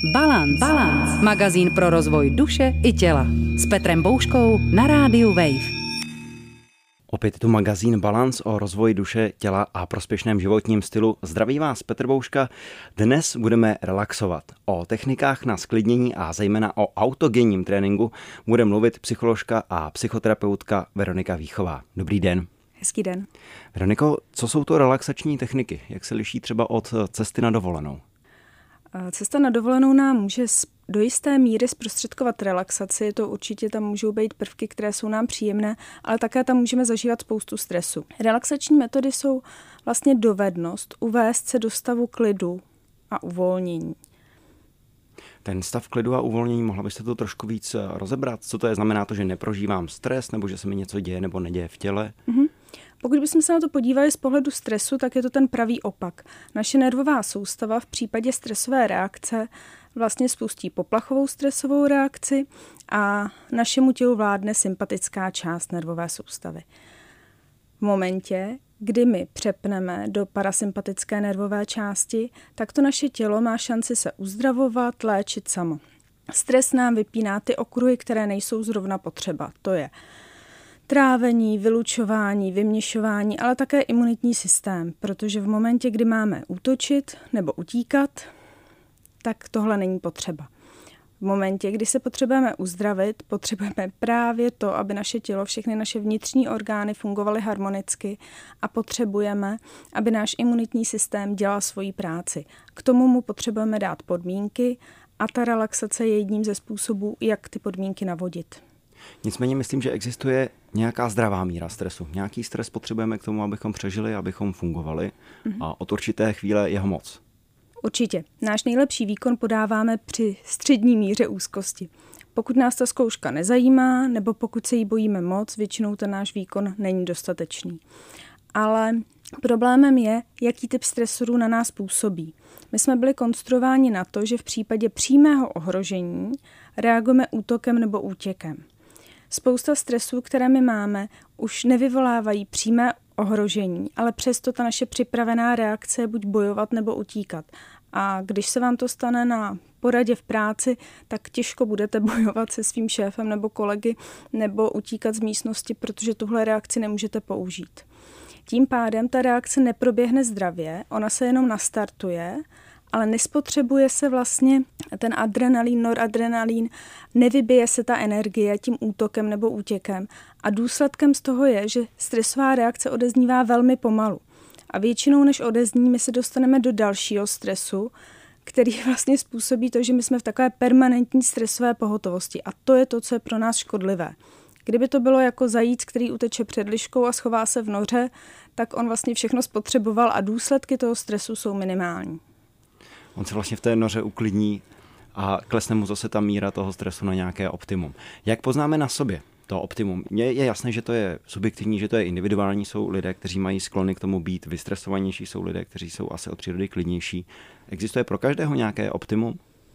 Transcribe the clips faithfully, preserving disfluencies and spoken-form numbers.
Balance. Balance. Magazín pro rozvoj duše i těla. S Petrem Bouškou na rádiu Wave. Opět je tu magazín Balance o rozvoji duše, těla a prospěšném životním stylu. Zdraví vás Petr Bouška. Dnes budeme relaxovat. O technikách na sklidnění a zejména o autogenním tréninku bude mluvit psycholožka a psychoterapeutka Veronika Víchová. Dobrý den. Hezký den. Veroniko, co jsou to relaxační techniky? Jak se liší třeba od cesty na dovolenou? Cesta na dovolenou nám může do jisté míry zprostředkovat relaxaci, to určitě tam můžou být prvky, které jsou nám příjemné, ale také tam můžeme zažívat spoustu stresu. Relaxační metody jsou vlastně dovednost uvést se do stavu klidu a uvolnění. Ten stav klidu a uvolnění, mohla byste to trošku víc rozebrat? Co to je? Znamená to, že neprožívám stres, nebo že se mi něco děje nebo neděje v těle? Mm-hmm. Pokud bychom se na to podívali z pohledu stresu, tak je to ten pravý opak. Naše nervová soustava v případě stresové reakce vlastně spustí poplachovou stresovou reakci a našemu tělu vládne sympatická část nervové soustavy. V momentě, kdy my přepneme do parasympatické nervové části, tak to naše tělo má šanci se uzdravovat, léčit samo. Stres nám vypíná ty okruhy, které nejsou zrovna potřeba. To je trávení, vylučování, vyměšování, ale také imunitní systém, protože v momentě, kdy máme útočit nebo utíkat, tak tohle není potřeba. V momentě, kdy se potřebujeme uzdravit, potřebujeme právě to, aby naše tělo, všechny naše vnitřní orgány fungovaly harmonicky a potřebujeme, aby náš imunitní systém dělal svoji práci. K tomu mu potřebujeme dát podmínky a ta relaxace je jedním ze způsobů, jak ty podmínky navodit. Nicméně myslím, že existuje nějaká zdravá míra stresu. Nějaký stres potřebujeme k tomu, abychom přežili, abychom fungovali mm-hmm. a od určité chvíle jeho moc. Určitě. Náš nejlepší výkon podáváme při střední míře úzkosti. Pokud nás ta zkouška nezajímá, nebo pokud se jí bojíme moc, většinou ten náš výkon není dostatečný. Ale problémem je, jaký typ stresorů na nás působí. My jsme byli konstruováni na to, že v případě přímého ohrožení reagujeme útokem nebo útěkem. Spousta stresů, které my máme, už nevyvolávají přímé ohrožení, ale přesto ta naše připravená reakce je buď bojovat nebo utíkat. A když se vám to stane na poradě v práci, tak těžko budete bojovat se svým šéfem nebo kolegy nebo utíkat z místnosti, protože tuhle reakci nemůžete použít. Tím pádem ta reakce neproběhne zdravě, ona se jenom nastartuje, ale nespotřebuje se vlastně ten adrenalin, noradrenalin, nevybije se ta energie tím útokem nebo útěkem a důsledkem z toho je, že stresová reakce odeznívá velmi pomalu. A většinou, než odezní, my se dostaneme do dalšího stresu, který vlastně způsobí to, že my jsme v takové permanentní stresové pohotovosti a to je to, co je pro nás škodlivé. Kdyby to bylo jako zajíc, který uteče před liškou a schová se v noře, tak on vlastně všechno spotřeboval a důsledky toho stresu jsou minimální. On se vlastně v té noře uklidní a klesne mu zase ta míra toho stresu na nějaké optimum. Jak poznáme na sobě to optimum? Mně je jasné, že to je subjektivní, že to je individuální. Jsou lidé, kteří mají sklony k tomu být vystresovanější, jsou lidé, kteří jsou asi od přírody klidnější. Existuje pro každého nějaké optimum?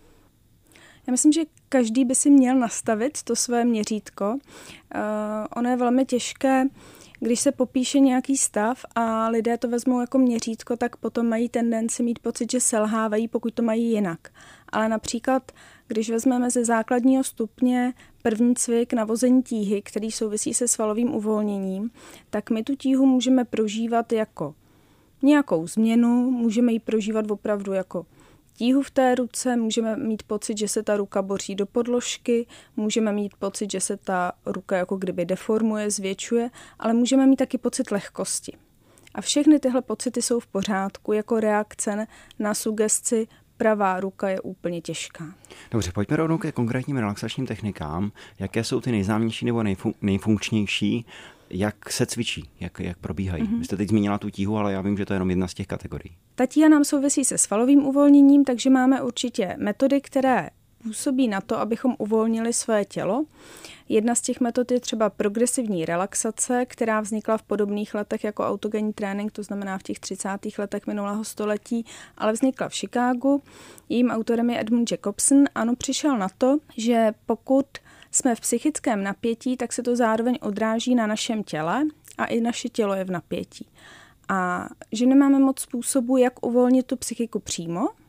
Já myslím, že každý by si měl nastavit to své měřítko. Uh, ono je velmi těžké, když se popíše nějaký stav a lidé to vezmou jako měřítko, tak potom mají tendenci mít pocit, že selhávají, pokud to mají jinak. Ale například, když vezmeme ze základního stupně první cvik na vození tíhy, který souvisí se svalovým uvolněním, tak my tu tíhu můžeme prožívat jako nějakou změnu, můžeme ji prožívat opravdu jako tíhu v té ruce, můžeme mít pocit, že se ta ruka boří do podložky, můžeme mít pocit, že se ta ruka jako kdyby deformuje, zvětšuje, ale můžeme mít taky pocit lehkosti. A všechny tyhle pocity jsou v pořádku jako reakce na sugesci pravá ruka je úplně těžká. Dobře, pojďme rovnou ke konkrétním relaxačním technikám. Jaké jsou ty nejznámější nebo nejfun- nejfunkčnější? Jak se cvičí? Jak, jak probíhají? Mm-hmm. Vy jste teď zmínila tu tíhu, ale já vím, že to je jenom jedna z těch kategorií. Ta tíha nám souvisí se svalovým uvolněním, takže máme určitě metody, které působí na to, abychom uvolnili své tělo. Jedna z těch metod je třeba progresivní relaxace, která vznikla v podobných letech jako autogenní trénink, to znamená v těch třicátých letech minulého století, ale vznikla v Chicagu. Jejím autorem je Edmund Jacobson a on přišel na to, že pokud jsme v psychickém napětí, tak se to zároveň odráží na našem těle a i naše tělo je v napětí. A že nemáme moc způsobů, jak uvolnit tu psychiku přímo,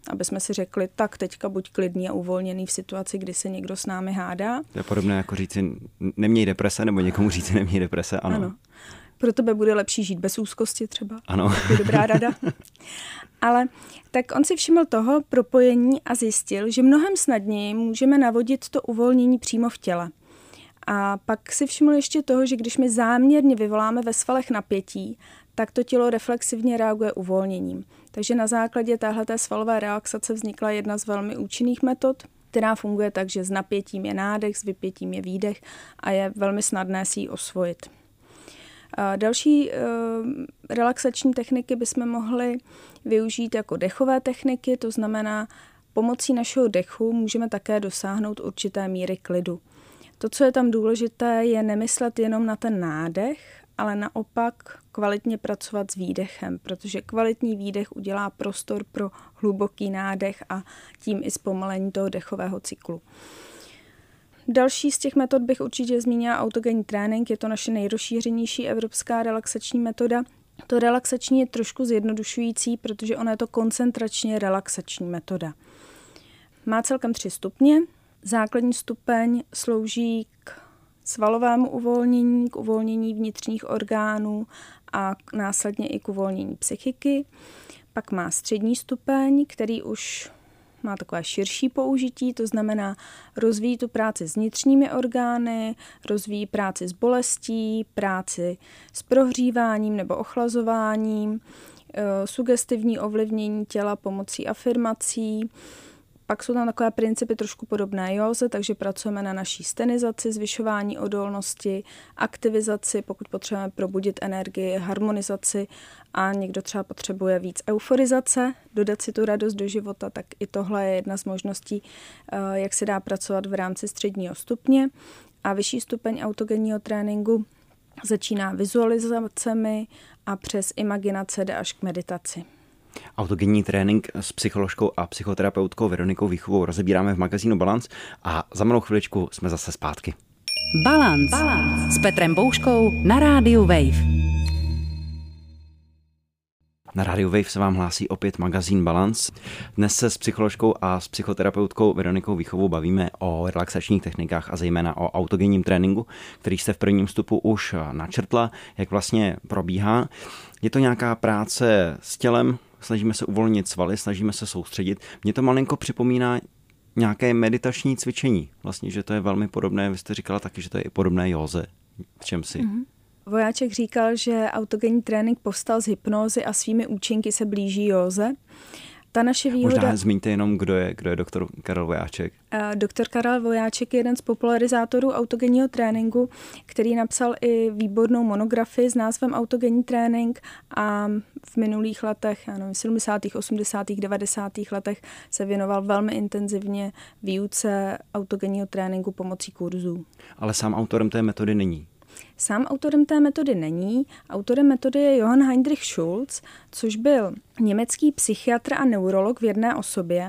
aby jsme si řekli, tak teďka buď klidný a uvolněný v situaci, kdy se někdo s námi hádá. To je podobné jako říci neměj deprese, nebo někomu říci neměj deprese, ano. ano. Pro tebe bude lepší žít bez úzkosti třeba. Ano. To je dobrá rada. Ale tak on si všiml toho propojení a zjistil, že mnohem snadněji můžeme navodit to uvolnění přímo v těle. A pak si všiml ještě toho, že když my záměrně vyvoláme ve svalech napětí, tak to tělo reflexivně reaguje uvolněním. Takže na základě téhleté svalové relaxace vznikla jedna z velmi účinných metod, která funguje tak, že s napětím je nádech, s vypětím je výdech a je velmi snadné si ji osvojit. Další relaxační techniky bychom mohli využít jako dechové techniky, to znamená, pomocí našeho dechu můžeme také dosáhnout určité míry klidu. To, co je tam důležité, je nemyslet jenom na ten nádech, ale naopak kvalitně pracovat s výdechem, protože kvalitní výdech udělá prostor pro hluboký nádech a tím i zpomalení toho dechového cyklu. Další z těch metod bych určitě zmínila autogenní trénink, je to naše nejrozšířenější evropská relaxační metoda. To relaxační je trošku zjednodušující, protože ona je to koncentračně relaxační metoda. Má celkem tři stupně. Základní stupeň slouží k svalovému uvolnění, k uvolnění vnitřních orgánů a následně i k uvolnění psychiky. Pak má střední stupeň, který už má takové širší použití, to znamená rozvíjí tu práci s vnitřními orgány, rozvíjí práci s bolestí, práci s prohříváním nebo ochlazováním, sugestivní ovlivnění těla pomocí afirmací. Pak jsou tam takové principy trošku podobné józe, takže pracujeme na naší stenizaci, zvyšování odolnosti, aktivizaci, pokud potřebujeme probudit energii, harmonizaci a někdo třeba potřebuje víc euforizace, dodat si tu radost do života, tak i tohle je jedna z možností, jak se dá pracovat v rámci středního stupně. A vyšší stupeň autogenního tréninku začíná vizualizacemi a přes imaginace jde až k meditaci. Autogenní trénink s psycholožkou a psychoterapeutkou Veronikou Víchovou rozebíráme v magazínu Balance a za malou chviličku jsme zase zpátky. Balance s Petrem Bouškou na rádiu Wave. Na rádiu Wave se vám hlásí opět magazín Balance. Dnes se s psycholožkou a s psychoterapeutkou Veronikou Víchovou bavíme o relaxačních technikách a zejména o autogenním tréninku, který jste v prvním vstupu už načrtla, jak vlastně probíhá. Je to nějaká práce s tělem, snažíme se uvolnit svaly, snažíme se soustředit. Mně to malinko připomíná nějaké meditační cvičení. Vlastně, že to je velmi podobné, vy jste říkala taky, že to je i podobné józe. V čem si? Mm-hmm. Vojáček říkal, že autogenní trénink povstal z hypnózy a svými účinky se blíží józe. Ta naše výhoda... Možná zmíňte jenom, kdo je, kdo je doktor Karel Vojáček. Doktor Karel Vojáček je jeden z popularizátorů autogenního tréninku, který napsal i výbornou monografii s názvem Autogenní trénink a v minulých letech, já nevím, v sedmdesátých, osmdesátých, devadesátých letech se věnoval velmi intenzivně výuce autogenního tréninku pomocí kurzů. Ale sám autorem té metody není. Sám autorem té metody není. Autorem metody je Johann Heinrich Schulz, což byl německý psychiatr a neurolog v jedné osobě.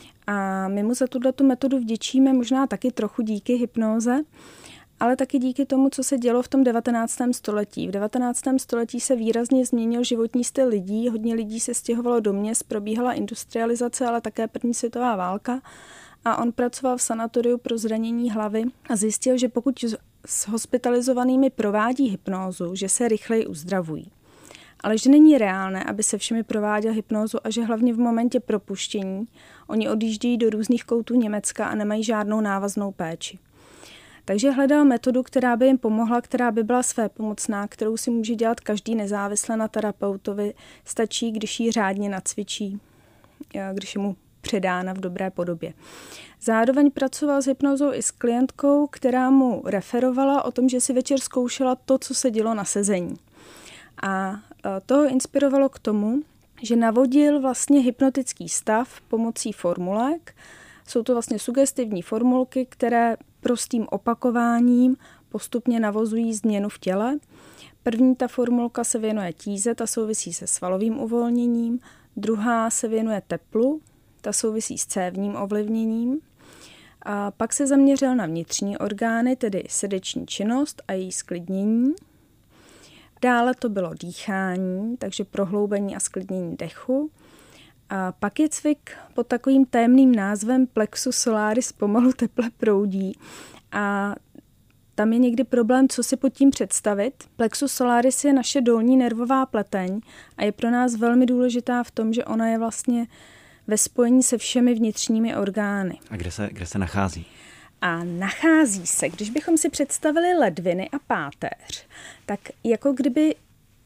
A my mu za tuto metodu vděčíme možná taky trochu díky hypnóze, ale taky díky tomu, co se dělo v tom devatenáctém století. V devatenáctém století se výrazně změnil životní styl lidí, hodně lidí se stěhovalo do měst, probíhala industrializace, ale také první světová válka. A on pracoval v sanatoriu pro zranění hlavy a zjistil, že pokud s hospitalizovanými provádí hypnózu, že se rychleji uzdravují. Ale že není reálné, aby se všemi prováděl hypnózu a že hlavně v momentě propuštění oni odjíždějí do různých koutů Německa a nemají žádnou návaznou péči. Takže hledal metodu, která by jim pomohla, která by byla svépomocná, kterou si může dělat každý nezávisle na terapeutovi. Stačí, když ji řádně nacvičí, když je mu předána v dobré podobě. Zároveň pracoval s hypnózou i s klientkou, která mu referovala o tom, že si večer zkoušela to, co se dělo na sezení. A to ho inspirovalo k tomu, že navodil vlastně hypnotický stav pomocí formulek. Jsou to vlastně sugestivní formulky, které prostým opakováním postupně navozují změnu v těle. První ta formulka se věnuje tíze, ta souvisí se svalovým uvolněním. Druhá se věnuje teplu, ta souvisí s cévním ovlivněním. A pak se zaměřil na vnitřní orgány, tedy srdeční činnost a její sklidnění. Dále to bylo dýchání, takže prohloubení a sklidnění dechu. A pak je cvik pod takovým tajemným názvem plexus solaris pomalu teple proudí. A tam je někdy problém, co si pod tím představit. Plexus solaris je naše dolní nervová pleteň a je pro nás velmi důležitá v tom, že ona je vlastně ve spojení se všemi vnitřními orgány. A kde se, kde se nachází? A nachází se, když bychom si představili ledviny a páteř, tak jako kdyby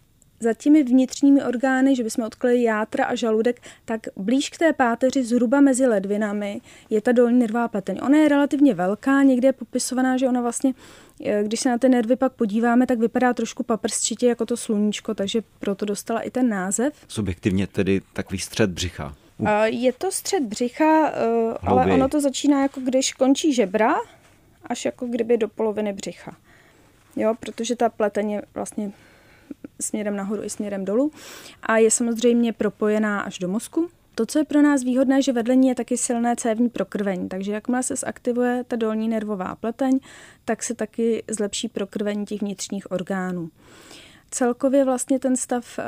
za těmi vnitřními orgány, že bychom odkryli játra a žaludek, tak blíž k té páteři, zhruba mezi ledvinami, je ta dolní nervová pleteň. Ona je relativně velká, někde je popisovaná, že ona vlastně, když se na ty nervy pak podíváme, tak vypadá trošku paprsčitě jako to sluníčko, takže proto dostala i ten název. Subjektivně tedy takový střed břicha. Uh. Je to střed břicha, uh, ale ono to začíná jako když končí žebra, až jako kdyby do poloviny břicha. Jo, protože ta pleteň je vlastně směrem nahoru i směrem dolů a je samozřejmě propojená až do mozku. To, co je pro nás výhodné, že vedle ní je taky silné cévní prokrvení, takže jakmile se zaktivuje ta dolní nervová pleteň, tak se taky zlepší prokrvení těch vnitřních orgánů. Celkově vlastně ten stav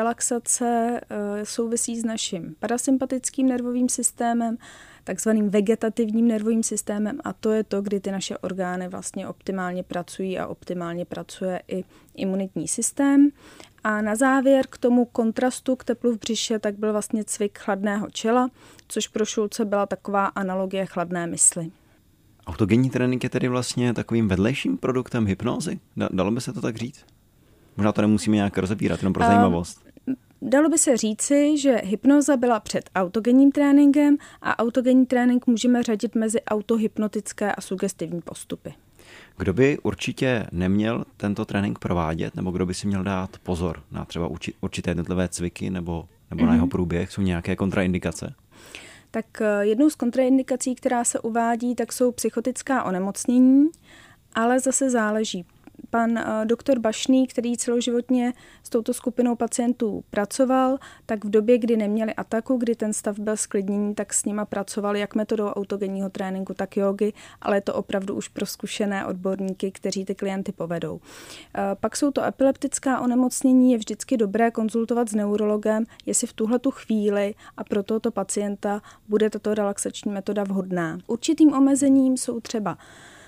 relaxace souvisí s naším parasympatickým nervovým systémem, takzvaným vegetativním nervovým systémem a to je to, kdy ty naše orgány vlastně optimálně pracují a optimálně pracuje i imunitní systém. A na závěr k tomu kontrastu k teplu v břiše tak byl vlastně cvik chladného čela, což pro Šulce byla taková analogie chladné mysli. Autogenní trénink je tedy vlastně takovým vedlejším produktem hypnózy? Dalo by se to tak říct? Možná to nemusíme nějak rozebírat, jenom pro zajímavost. Uh, dalo by se říci, že hypnoza byla před autogenním tréninkem a autogenní trénink můžeme řadit mezi autohypnotické a sugestivní postupy. Kdo by určitě neměl tento trénink provádět, nebo kdo by si měl dát pozor na třeba určité jednotlivé cviky nebo, nebo mm-hmm. na jeho průběh? Jsou nějaké kontraindikace? Tak jednou z kontraindikací, která se uvádí, tak jsou psychotická onemocnění, ale zase záleží. Pan doktor Bašný, který celoživotně s touto skupinou pacientů pracoval, tak v době, kdy neměli ataku, kdy ten stav byl sklidněný, tak s nima pracoval jak metodou autogenního tréninku, tak jógy, ale je to opravdu už pro zkušené odborníky, kteří ty klienty povedou. Pak jsou to epileptická onemocnění, je vždycky dobré konzultovat s neurologem, jestli v tuhletu chvíli a pro tohoto pacienta bude tato relaxační metoda vhodná. Určitým omezením jsou třeba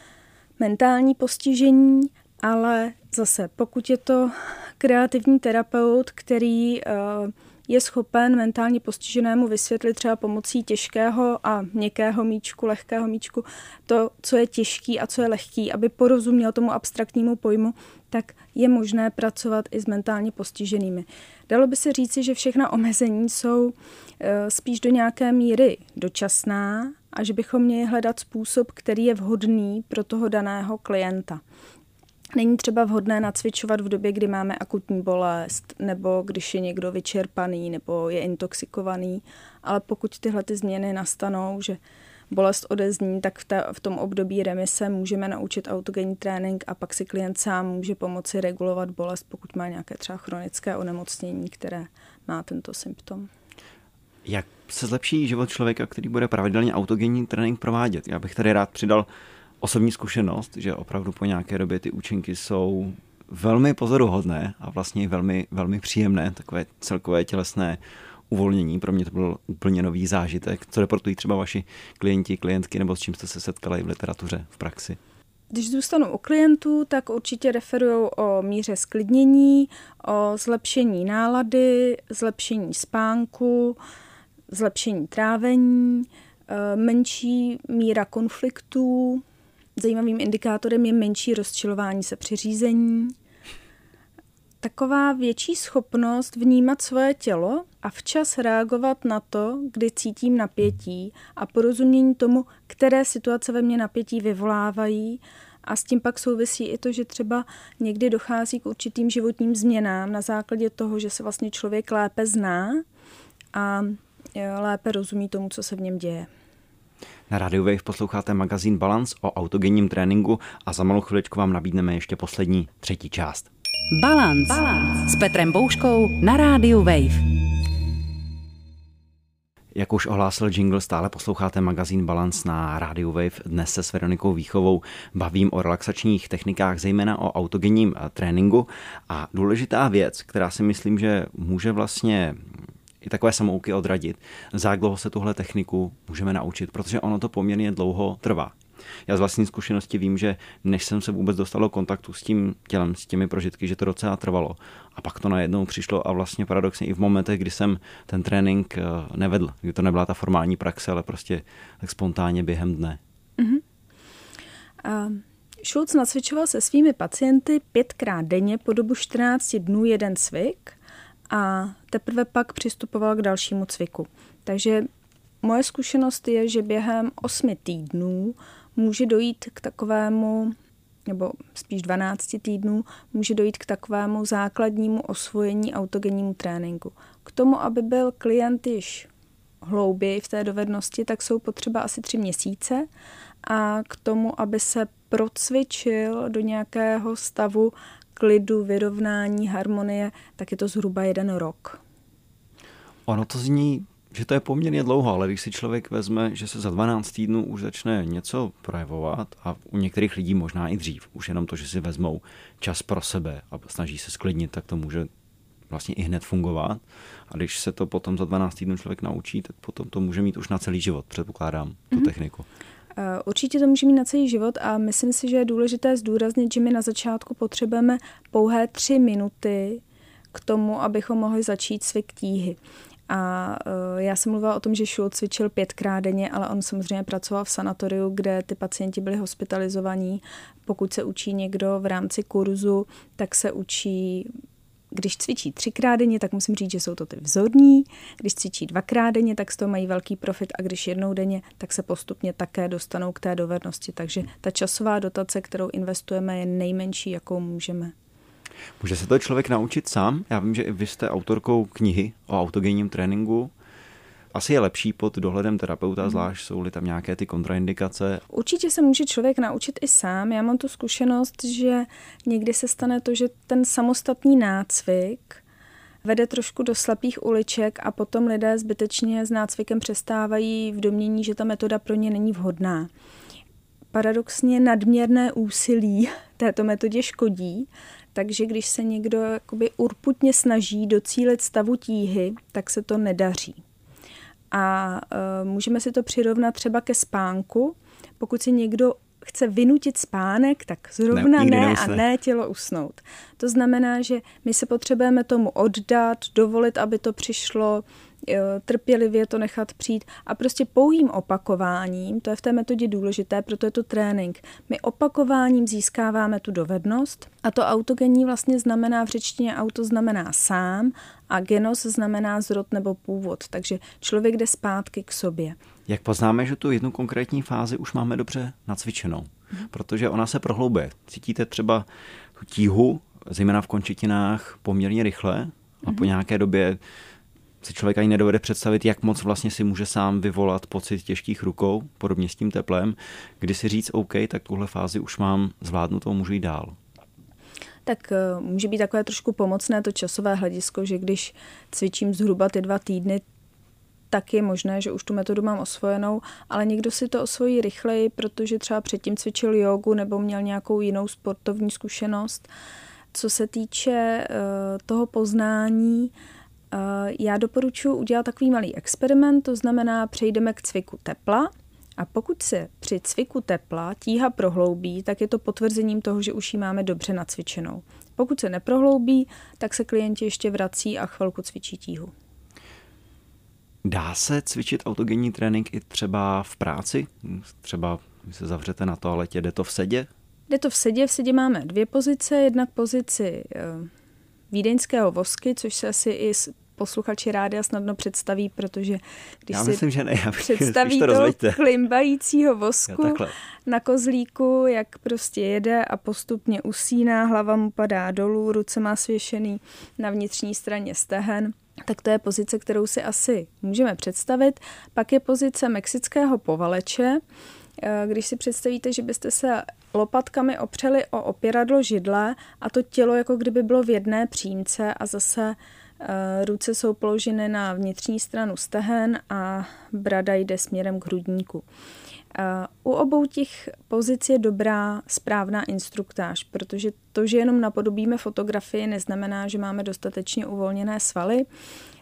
mentální postižení, ale zase, pokud je to kreativní terapeut, který je schopen mentálně postiženému vysvětlit třeba pomocí těžkého a měkkého míčku, lehkého míčku, to, co je těžký a co je lehký, aby porozuměl tomu abstraktnímu pojmu, tak je možné pracovat i s mentálně postiženými. Dalo by se říci, že všechna omezení jsou spíš do nějaké míry dočasná a že bychom měli hledat způsob, který je vhodný pro toho daného klienta. Není třeba vhodné nacvičovat v době, kdy máme akutní bolest, nebo když je někdo vyčerpaný, nebo je intoxikovaný, ale pokud tyhle ty změny nastanou, že bolest odezní, tak v, té, v tom období remise můžeme naučit autogenní trénink a pak si klient sám může pomoci regulovat bolest, pokud má nějaké třeba chronické onemocnění, které má tento symptom. Jak se zlepší život člověka, který bude pravidelně autogenní trénink provádět? Já bych tady rád přidal osobní zkušenost, že opravdu po nějaké době ty účinky jsou velmi pozoruhodné a vlastně velmi, velmi příjemné, takové celkové tělesné uvolnění. Pro mě to byl úplně nový zážitek. Co reportují třeba vaši klienti, klientky, nebo s čím jste se setkali v literatuře, v praxi? Když zůstanu u klientů, tak určitě referují o míře sklidnění, o zlepšení nálady, zlepšení spánku, zlepšení trávení, menší míra konfliktů. Zajímavým indikátorem je menší rozčilování se při řízení. Taková větší schopnost vnímat svoje tělo a včas reagovat na to, kdy cítím napětí a porozumění tomu, které situace ve mně napětí vyvolávají. A s tím pak souvisí i to, že třeba někdy dochází k určitým životním změnám na základě toho, že se vlastně člověk lépe zná a lépe rozumí tomu, co se v něm děje. Na Radio Wave posloucháte magazín Balance o autogenním tréninku a za malou chviličku vám nabídneme ještě poslední, třetí část. Balance, Balance. S Petrem Bouškou na Radio Wave. Jak už ohlásil jingle, stále posloucháte magazín Balance na Radio Wave. Dnes se s Veronikou Víchovou bavím o relaxačních technikách, zejména o autogenním tréninku. A důležitá věc, která si myslím, že může vlastně i takové samouky odradit. Za jak dlouho se tuhle techniku můžeme naučit, protože ono to poměrně dlouho trvá. Já z vlastní zkušenosti vím, že než jsem se vůbec dostal do kontaktu s tím tělem, s těmi prožitky, že to docela trvalo. A pak to najednou přišlo a vlastně paradoxně i v momentech, kdy jsem ten trénink nevedl, kdy to nebyla ta formální praxe, ale prostě tak spontánně během dne. Mm-hmm. Uh, Schulz nacvičoval se svými pacienty pětkrát denně po dobu čtrnáct dnů jeden cvik a teprve pak přistupoval k dalšímu cviku. Takže moje zkušenost je, že během osmi týdnů může dojít k takovému, nebo spíš dvanácti týdnů, může dojít k takovému základnímu osvojení autogennímu tréninku. K tomu, aby byl klient již hlouběji v té dovednosti, tak jsou potřeba asi tři měsíce a k tomu, aby se procvičil do nějakého stavu klidu, vyrovnání, harmonie, tak je to zhruba jeden rok. Ono to zní, že to je poměrně dlouho, ale když si člověk vezme, že se za dvanáct týdnů už začne něco projevovat a u některých lidí možná i dřív, už jenom to, že si vezmou čas pro sebe a snaží se sklidnit, tak to může vlastně i hned fungovat. A když se to potom za dvanáct týdnů člověk naučí, tak potom to může mít už na celý život, předpokládám, tu mm-hmm. techniku. Určitě to může mít na celý život a myslím si, že je důležité zdůraznit, že my na začátku potřebujeme pouhé tři minuty k tomu, abychom mohli začít cvik tíhy. A já jsem mluvila o tom, že Schulz cvičil pětkrát denně, ale on samozřejmě pracoval v sanatoriu, kde ty pacienti byli hospitalizovaní. Pokud se učí někdo v rámci kurzu, tak se učí, když cvičí třikrát denně, tak musím říct, že jsou to ty vzorní. Když cvičí dvakrát denně, tak z toho mají velký profit a když jednou denně, tak se postupně také dostanou k té dovednosti. Takže ta časová dotace, kterou investujeme, je nejmenší, jakou můžeme. Může se to člověk naučit sám? Já vím, že i vy jste autorkou knihy o autogenním tréninku. Asi je lepší pod dohledem terapeuta, hmm. zvlášť jsou-li tam nějaké ty kontraindikace. Určitě se může člověk naučit i sám. Já mám tu zkušenost, že někdy se stane to, že ten samostatný nácvik vede trošku do slepých uliček a potom lidé zbytečně s nácvikem přestávají v domnění, že ta metoda pro ně není vhodná. Paradoxně nadměrné úsilí této metodě škodí, takže když se někdo jakoby urputně snaží docílit stavu tíhy, tak se to nedaří. A e, můžeme si to přirovnat třeba ke spánku. Pokud si někdo chce vynutit spánek, tak zrovna ne, ne a ne tělo usnout. To znamená, že my se potřebujeme tomu oddat, dovolit, aby to přišlo, trpělivě to nechat přijít a prostě pouhým opakováním, to je v té metodě důležité, proto je to trénink. My opakováním získáváme tu dovednost a to autogenní vlastně znamená v řečtině auto znamená sám a genos znamená zrod nebo původ, takže člověk jde zpátky k sobě. Jak poznáme, že tu jednu konkrétní fázi už máme dobře nacvičenou? Protože ona se prohloubuje. Cítíte třeba tu tíhu, zejména v končetinách, poměrně rychle a po nějaké době si člověk ani nedovede představit, jak moc vlastně si může sám vyvolat pocit těžkých rukou, podobně s tím teplem, kdy si říct, OK, tak tuhle fázi už mám zvládnutou, můžu jít dál. Tak může být takové trošku pomocné to časové hledisko, že když cvičím zhruba ty dva týdny, tak je možné, že už tu metodu mám osvojenou, ale někdo si to osvojí rychleji, protože třeba předtím cvičil jógu nebo měl nějakou jinou sportovní zkušenost. Co se týče uh, toho poznání, uh, já doporučuji udělat takový malý experiment, to znamená, přejdeme k cviku tepla a pokud se při cviku tepla tíha prohloubí, tak je to potvrzením toho, že už ji máme dobře nacvičenou. Pokud se neprohloubí, tak se klienti ještě vrací a chvilku cvičí tíhu. Dá se cvičit autogenní trénink i třeba v práci? Třeba když se zavřete na toaletě, jde to v sedě? Jde to v sedě. V sedě máme dvě pozice. Jednak pozici e, vídeňského vosky, což se asi i posluchači rádia snadno představí, protože když já si myslím, že ne. Já představí toho klimbajícího vosku na kozlíku, jak prostě jede a postupně usíná, hlava mu padá dolů, ruce má svěšený na vnitřní straně stehen, tak to je pozice, kterou si asi můžeme představit. Pak je pozice mexického povaleče. Když si představíte, že byste se lopatkami opřeli o opěradlo židle a to tělo jako kdyby bylo v jedné přímce a zase ruce jsou položeny na vnitřní stranu stehen a brada jde směrem k hrudníku. U obou těch pozic je dobrá správná instruktáž, protože to, že jenom napodobíme fotografii, neznamená, že máme dostatečně uvolněné svaly.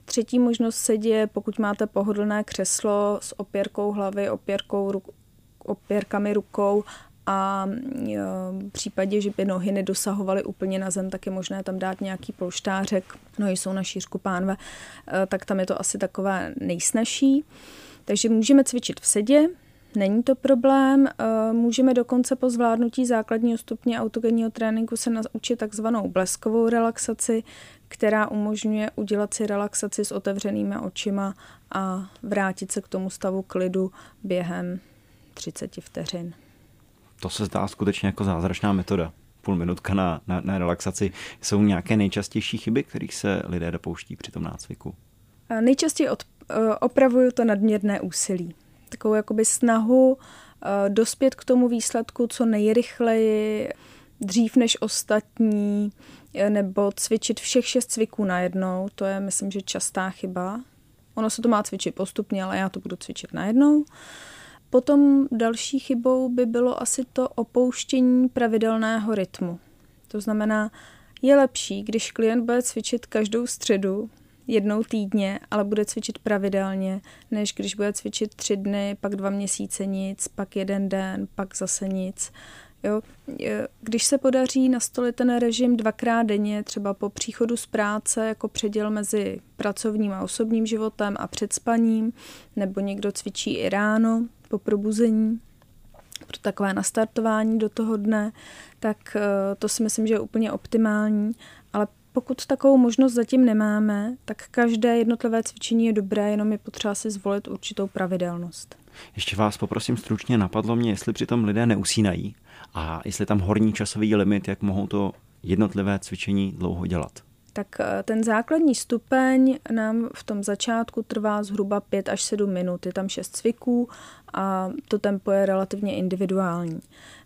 Třetí možnost sedí je, pokud máte pohodlné křeslo s opěrkou hlavy, opěrkou, opěrkami rukou a v případě, že by nohy nedosahovaly úplně na zem, tak je možné tam dát nějaký polštářek, nohy jsou na šířku pánve, tak tam je to asi takové nejsnažší. Takže můžeme cvičit v sedě, není to problém, můžeme dokonce po zvládnutí základního stupně autogenního tréninku se naučit takzvanou bleskovou relaxaci, která umožňuje udělat si relaxaci s otevřenými očima a vrátit se k tomu stavu klidu během třicet vteřin. To se zdá skutečně jako zázračná metoda. Půl minutka na, na, na relaxaci. Jsou nějaké nejčastější chyby, kterých se lidé dopouští při tom nácviku? Nejčastěji od, opravuju to nadměrné úsilí. Takovou jakoby snahu dospět k tomu výsledku co nejrychleji, dřív než ostatní, nebo cvičit všech šest cviků najednou. To je, myslím, že častá chyba. Ono se to má cvičit postupně, ale já to budu cvičit najednou. Potom další chybou by bylo asi to opouštění pravidelného rytmu. To znamená, je lepší, když klient bude cvičit každou středu, jednou týdně, ale bude cvičit pravidelně, než když bude cvičit tři dny, pak dva měsíce nic, pak jeden den, pak zase nic. Jo? Když se podaří nastolit ten režim dvakrát denně, třeba po příchodu z práce, jako předěl mezi pracovním a osobním životem a před spaním, nebo někdo cvičí i ráno po probuzení, pro takové nastartování do toho dne, tak to si myslím, že je úplně optimální, ale pokud takovou možnost zatím nemáme, tak každé jednotlivé cvičení je dobré, jenom je potřeba si zvolit určitou pravidelnost. Ještě vás poprosím stručně, napadlo mě, jestli přitom lidé neusínají a jestli tam horní časový limit, jak mohou to jednotlivé cvičení dlouho dělat. Tak ten základní stupeň nám v tom začátku trvá zhruba pět až sedm minut. Je tam šest cviků a to tempo je relativně individuální.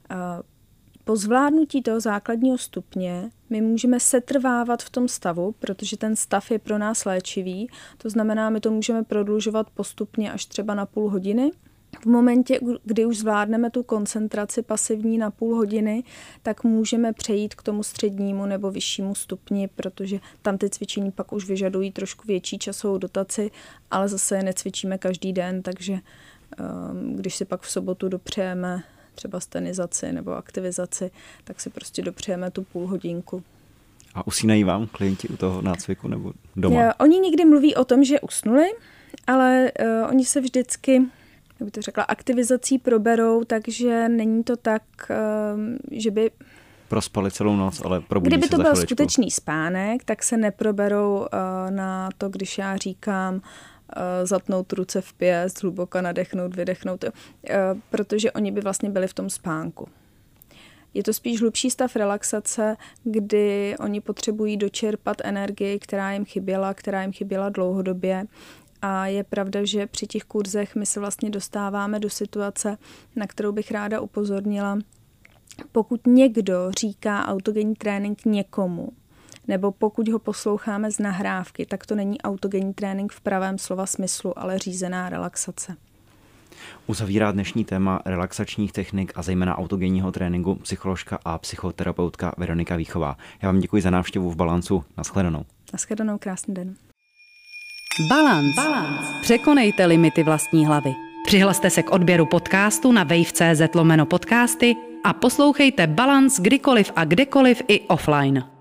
Po zvládnutí toho základního stupně my můžeme setrvávat v tom stavu, protože ten stav je pro nás léčivý. To znamená, my to můžeme prodlužovat postupně až třeba na půl hodiny. V momentě, kdy už zvládneme tu koncentraci pasivní na půl hodiny, tak můžeme přejít k tomu střednímu nebo vyššímu stupni, protože tam ty cvičení pak už vyžadují trošku větší časovou dotaci, ale zase je necvičíme každý den, takže když si pak v sobotu dopřejeme třeba stenizaci nebo aktivizaci, tak si prostě dopřejeme tu půl hodinku. A usínají vám klienti u toho nácviku nebo doma? Ja, oni někdy mluví o tom, že usnuli, ale uh, oni se vždycky, jak bych to řekla, aktivizací proberou, takže není to tak, uh, že by... Prospali celou noc, ale probudí Kdyby se to za byl chviličku. skutečný spánek, tak se neproberou uh, na to, když já říkám, zatnout ruce v pěst, hluboka nadechnout, vydechnout, protože oni by vlastně byli v tom spánku. Je to spíš hlubší stav relaxace, kdy oni potřebují dočerpat energii, která jim chyběla, která jim chyběla dlouhodobě. A je pravda, že při těch kurzech my se vlastně dostáváme do situace, na kterou bych ráda upozornila. Pokud někdo říká autogenní trénink někomu, nebo pokud ho posloucháme z nahrávky, tak to není autogenní trénink v pravém slova smyslu, ale řízená relaxace. Uzavírá dnešní téma relaxačních technik a zejména autogenního tréninku psycholožka a psychoterapeutka Veronika Víchová. Já vám děkuji za návštěvu v Balancu. Naschledanou. Naschledanou, krásný den. Balance. Balance. Překonejte limity vlastní hlavy. Přihlaste se k odběru podcastu na wave tečka cé zet lomeno podcasty a poslouchejte Balance kdykoliv a kdekoliv i offline.